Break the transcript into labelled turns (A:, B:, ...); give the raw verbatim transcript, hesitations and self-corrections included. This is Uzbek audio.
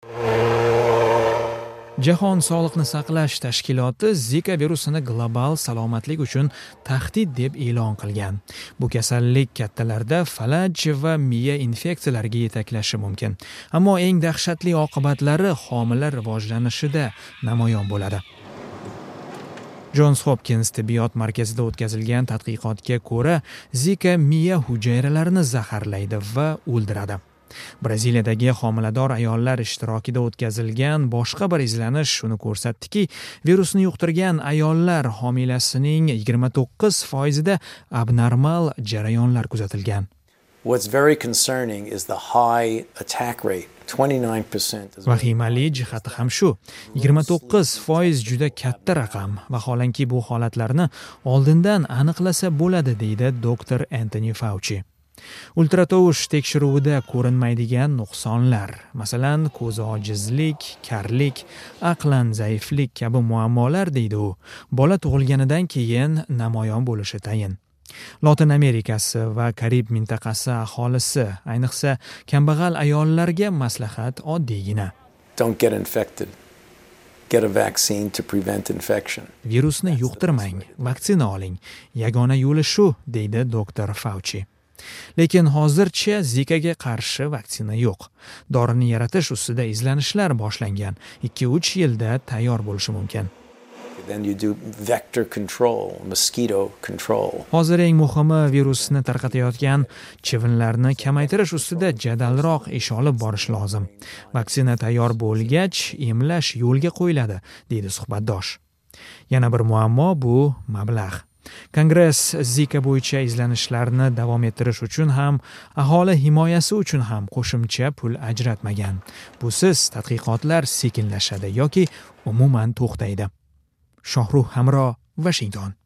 A: Jahon sog'liqni saqlash tashkiloti Zika virusini global salomatlik uchun tahdid deb e'lon qilgan. Bu kasallik kattalarda falaj va miya infeksiyalariga yetaklashi mumkin. Ammo eng dahshatli oqibatlari homila rivojlanishida namoyon bo'ladi. Johns Hopkins tibbiyot markazida o'tkazilgan tadqiqotga ko'ra, Zika miya hujayralarini zaharlaydi va o'ldiradi. Braziliyadagi homilador ayollar ishtirokida o'tkazilgan boshqa bir izlanish shuni ko'rsatdiki, virusni yuqtirgan ayollar homilasining yigirma to'qqiz foizida abnormal jarayonlar kuzatilgan.
B: What's very concerning is the high attack rate, twenty-nine percent.
A: Vahimali jihati ham shu. yigirma to'qqiz foiz juda katta raqam. Vaholanki bu holatlarni oldindan aniqlasa bo'ladi, deydi doktor Anthony Fauci. Ultratovush tekshiruvida ko'rinmaydigan nuqsonlar, masalan, ko'z ojizlik, karlik, aqlan zaiflik kabi muammolar, deydi u, bola tug'ilganidan keyin namoyon bo'lishi tayin. Lotin Amerikasi va Karib mintaqasi aholisi, ayniqsa kambag'al ayollarga maslahat oddiygina.
B: Don't get infected. Get a vaccine to prevent infection.
A: Virusni yuqtirmang, vaksina oling. Yagona yo'li shu, deydi doktor Fauci. Lekin hozircha Zikaga qarshi vaksina yo'q. Dorini yaratish ustida izlanishlar boshlangan. ikki uch yilda tayyor bo'lishi mumkin.
B: Then you do vector control, mosquito control.
A: Hozir eng muhimi virusni tarqatayotgan chivinlarni kamaytirish ustida jadalroq ish olib borish lozim. Vaksina tayyor bo'lgach, emlash yo'lga qo'yiladi, deydi suhbatdosh. Yana bir muammo bu mablag'. Kongress Zika bo'yicha izlanishlarni davom ettirish uchun ham, aholi himoyasi uchun ham qo'shimcha pul ajratmagan. Busiz tadqiqotlar sekinlashadi yoki umuman to'xtaydi. Shohruh Hamro, Washington.